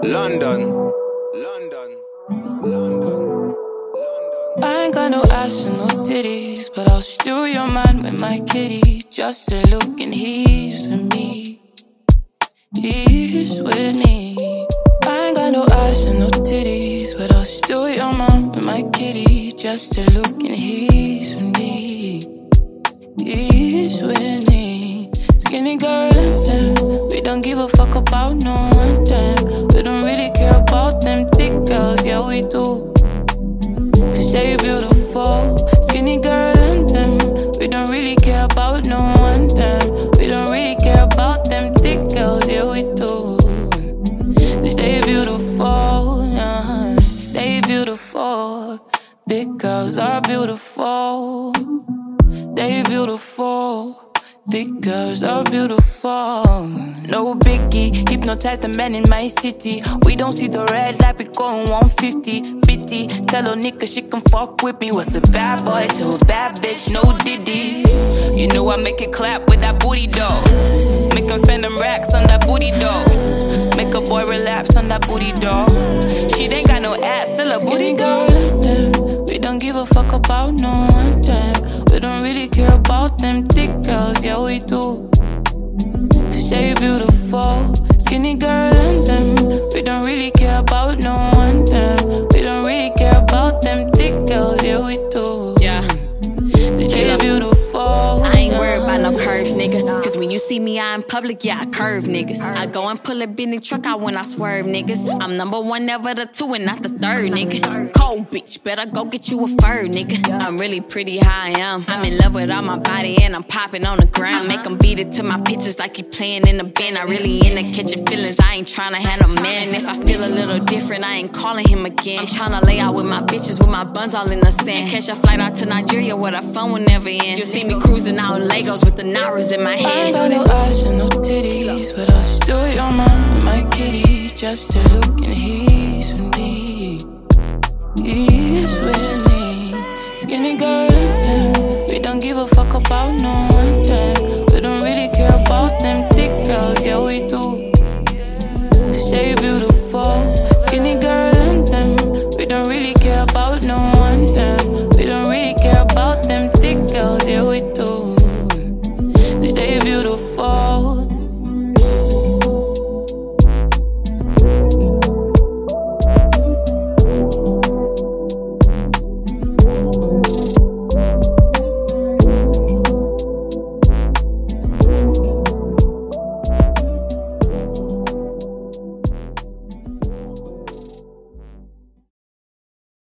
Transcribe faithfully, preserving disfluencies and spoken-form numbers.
London, London, London. I ain't got no ass and no titties, but I'll steal your man with my kitty. Just to look and he's with me. He's with me. I ain't got no ass and no titties, but I'll steal your man with my kitty. Just to look and he's with me. He's with me. Skinny girl and them, we don't give a fuck about no one time. We don't really care about them thick girls, yeah we do. Cause they beautiful. Skinny girl and them, we don't really care about no one time. We don't really care about them thick girls, yeah we do. Cause they beautiful, nah, they beautiful. Thick girls are beautiful. They beautiful. Thick girls are beautiful. No biggie, hypnotize the men in my city. We don't see the red light, we going one fifty. Bitty, tell a nigga she can fuck with me. What's a bad boy to a bad bitch, no diddy. You know I make it clap with that booty dough. Make him spend them racks on that booty dough. Make a boy relapse on that booty dough. She ain't got no ass, still a booty girl. We don't give a fuck about no one time. We don't really care about them thick girls, yeah we do. Cause they beautiful. Skinny girl and them, we don't really care about no one time. We don't really care about them thick girls, yeah we do. Yeah. Cause they beautiful. I ain't worried about no curves, nigga. Cause when you see me out in public, yeah, I curve niggas. I go and pull a Bentley truck out when I swerve, niggas. I'm number one, never the two, and not the third, nigga. Cold bitch, better go get you a fur, nigga. I'm really pretty how I am. I'm in love with all my body and I'm popping on the ground. I make him beat it to my pictures like he playing in the band. I really in the kitchen feelings, I ain't tryna have no man. If I feel a little different, I ain't calling him again. I'm tryna lay out with my bitches with my buns all in the sand. Catch a flight out to Nigeria where the fun will never end. You'll see me cruising out in Lagos with the Naras in my hand. I ain't got no ass and no titties, but I'll steal your man with my kitty. Just to look and he's with me. He's with me. Skinny girl and them, we don't give a fuck about no one time.